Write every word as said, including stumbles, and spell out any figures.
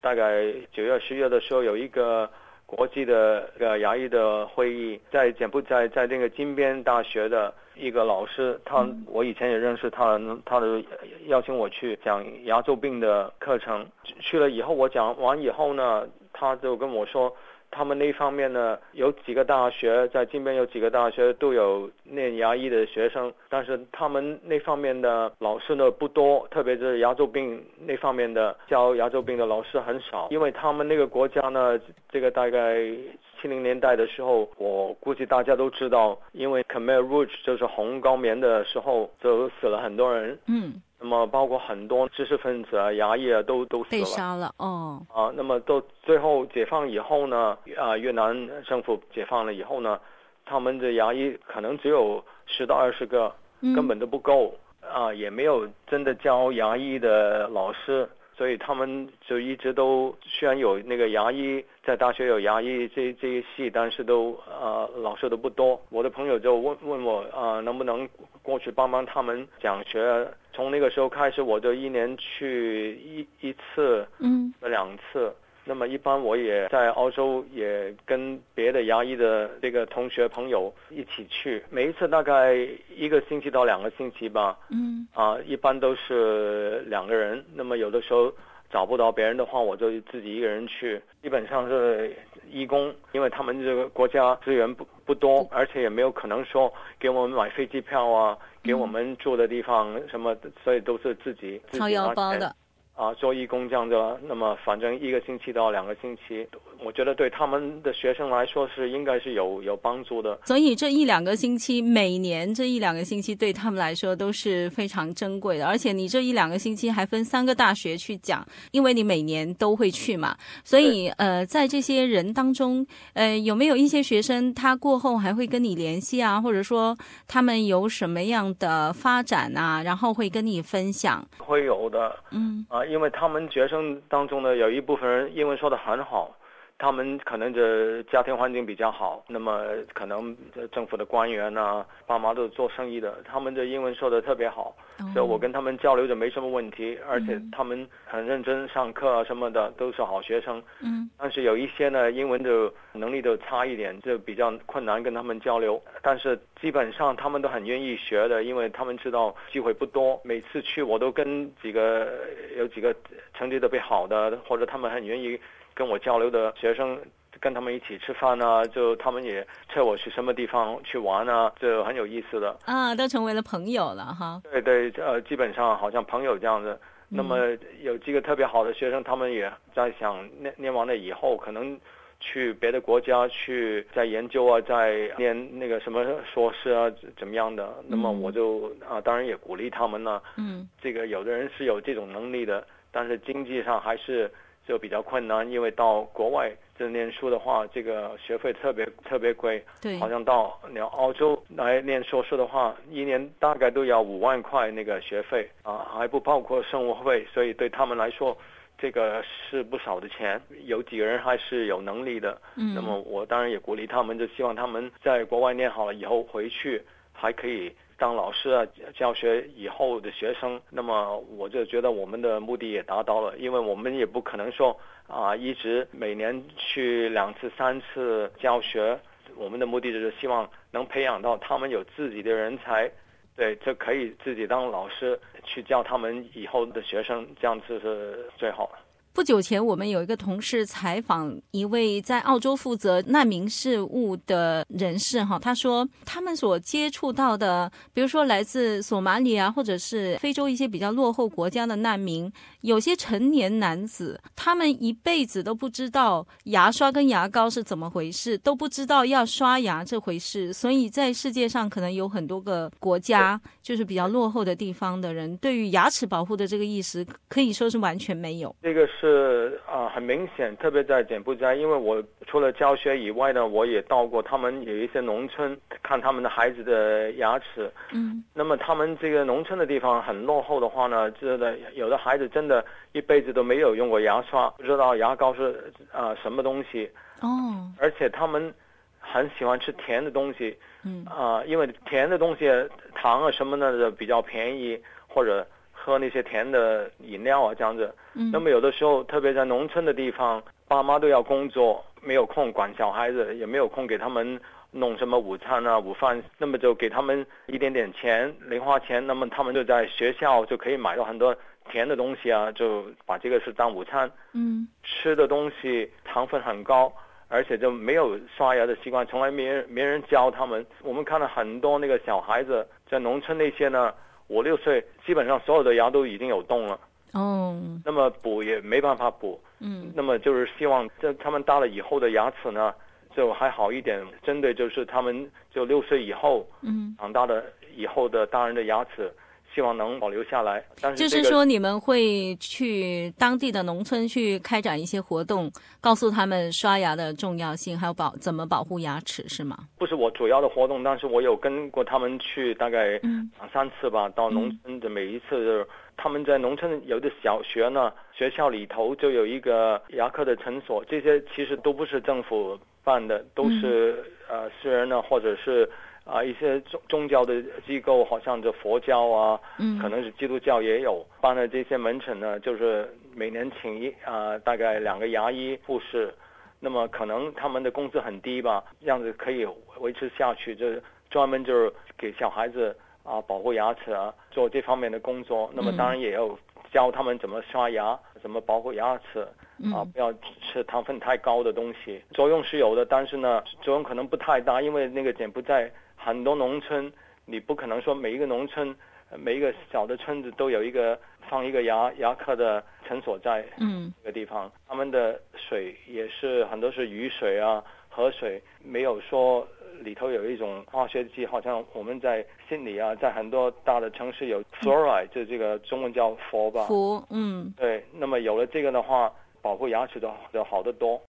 大概九月、十月的时候有一个国际的呃牙医的会议，在柬埔寨，在那个金边大学的一个老师，他、嗯、我以前也认识他，他的邀请我去讲牙周病的课程。去了以后，我讲完以后呢，他就跟我说，他们那方面呢，有几个大学在金边有几个大学都有念牙医的学生，但是他们那方面的老师呢不多，特别是牙周病那方面的教牙周病的老师很少，因为他们那个国家呢，这个大概七零年代的时候，我估计大家都知道，因为 Khmer Rouge 就是红高棉的时候，就死了很多人。 嗯。 那么包括很多知识分子啊、牙医啊都都死了， 被杀了哦。 啊，那么到最后解放以后呢，啊，越南政府解放了以后呢，他们的牙医可能只有十到二十个，根本都不够、嗯、啊，也没有真的教牙医的老师，所以他们就一直都虽然有那个牙医在大学有牙医这这一系，但是都呃老师都不多。我的朋友就问问我啊、呃，能不能过去帮帮他们讲学。从那个时候开始，我就一年去一一次，嗯，两次。那么一般我也在澳洲也跟别的牙医的这个同学朋友一起去，每一次大概一个星期到两个星期吧，嗯，啊，一般都是两个人。那么有的时候找不到别人的话，我就自己一个人去，基本上是义工，因为他们这个国家资源不不多，而且也没有可能说给我们买飞机票啊，给我们住的地方什么，所以都是自己掏腰包的啊，做义工这样的。那么反正一个星期到两个星期，我觉得对他们的学生来说是应该是有有帮助的。 所以这一两个星期，每年这一两个星期对他们来说都是非常珍贵的。而且你这一两个星期还分三个大学去讲，因为你每年都会去嘛。所以呃，在这些人当中，呃，有没有一些学生他过后还会跟你联系啊，或者说他们有什么样的发展啊，然后会跟你分享？ 会有的，嗯啊，因为他们学生当中呢，有一部分人英文说得很好。他们可能这家庭环境比较好，那么可能政府的官员啊，爸妈都做生意的，他们的英文说得特别好，哦、所以我跟他们交流就没什么问题，而且他们很认真上课啊什么的，都是好学生。嗯，但是有一些呢，英文的能力都差一点，就比较困难跟他们交流。但是基本上他们都很愿意学的，因为他们知道机会不多。每次去我都跟几个有几个成绩特别好的，或者他们很愿意跟我交流的学生，跟他们一起吃饭啊，就他们也带我去什么地方去玩啊，就很有意思的啊，都成为了朋友了哈。 对对，呃，基本上好像朋友这样子。嗯、那么有几个特别好的学生，他们也在想念念完了以后，可能去别的国家去再研究啊，再念那个什么硕士啊，怎么样的。嗯、那么我就啊，当然也鼓励他们呢。嗯，这个有的人是有这种能力的，但是经济上还是就比较困难，因为到国外这念书的话，这个学费特别特别贵。对，好像到你要澳洲来念硕士的话，一年大概都要五万块那个学费啊，还不包括生活费，所以对他们来说，这个是不少的钱。有几个人还是有能力的，嗯，那么我当然也鼓励他们，就希望他们在国外念好了以后回去还可以当老师啊，教学以后的学生。那么我就觉得我们的目的也达到了，因为我们也不可能说啊一直每年去两次三次教学，我们的目的就是希望能培养到他们有自己的人才，对，这可以自己当老师去教他们以后的学生，这样子是最好的。 不久前我们有一个同事采访一位在澳洲负责难民事务的人士哈，他说他们所接触到的，比如说来自索马里啊，或者是非洲一些比较落后国家的难民，有些成年男子他们一辈子都不知道牙刷跟牙膏是怎么回事，都不知道要刷牙这回事，所以在世界上可能有很多个国家就是比较落后的地方的人对于牙齿保护的这个意识可以说是完全没有。 这个是啊、呃，很明显，特别在柬埔寨，因为我除了教学以外呢，我也到过他们有一些农村，看他们的孩子的牙齿。嗯，那么他们这个农村的地方很落后的话呢，真的有的孩子真的一辈子都没有用过牙刷，不知道牙膏是啊、呃、什么东西。哦，而且他们很喜欢吃甜的东西。嗯啊、呃，因为甜的东西糖啊什么的比较便宜，或者喝那些甜的饮料啊这样子。 嗯， 那么有的时候，特别在农村的地方，爸妈都要工作，没有空管小孩子，也没有空给他们弄什么午餐啊、午饭，那么就给他们一点点钱，零花钱，那么他们就在学校就可以买到很多甜的东西啊，就把这个是当午餐。 嗯， 吃的东西糖分很高，而且就没有刷牙的习惯，从来没人没人教他们。我们看到很多那个小孩子在农村那些呢，五六岁基本上所有的牙都已经有洞了。 哦， 那么补也没办法补。 嗯， 那么就是希望这他们大了以后的牙齿呢就还好一点，针对就是他们就六岁以后， 嗯， 长大的以后的大人的牙齿，希望能保留下来。但是、这个、 就是说你们会去当地的农村去开展一些活动，告诉他们刷牙的重要性，还有保怎么保护牙齿，是吗？ 不是我主要的活动，但是我有跟过他们去大概两三次吧， 嗯、 到农村的每一次就是他们在农村有的小学呢，学校里头就有一个牙科的诊所，这些其实都不是政府办的，都是、嗯、呃私人呢，或者是啊、呃、一些宗宗教的机构，好像这佛教啊， 嗯， 可能是基督教也有办的这些门诊呢，就是每年请一啊、呃、大概两个牙医护士，那么可能他们的工资很低吧，这样子可以维持下去，就是专门就是给小孩子啊，保护牙齿啊，做这方面的工作。那么当然也有教他们怎么刷牙，怎么保护牙齿啊，不要吃糖分太高的东西。作用是有的，但是呢，作用可能不太大，因为那个柬埔寨很多农村，你不可能说每一个农村、每一个小的村子都有一个放一个牙牙科的诊所在这个地方。嗯、他们的水也是很多是雨水啊、河水，没有说里头有一种化学剂，好像我们在悉尼啊，在很多大的城市有 fluoride，、嗯、就这个中文叫氟吧。 氟，嗯， 对。那么有了这个的话，保护牙齿就就好得多。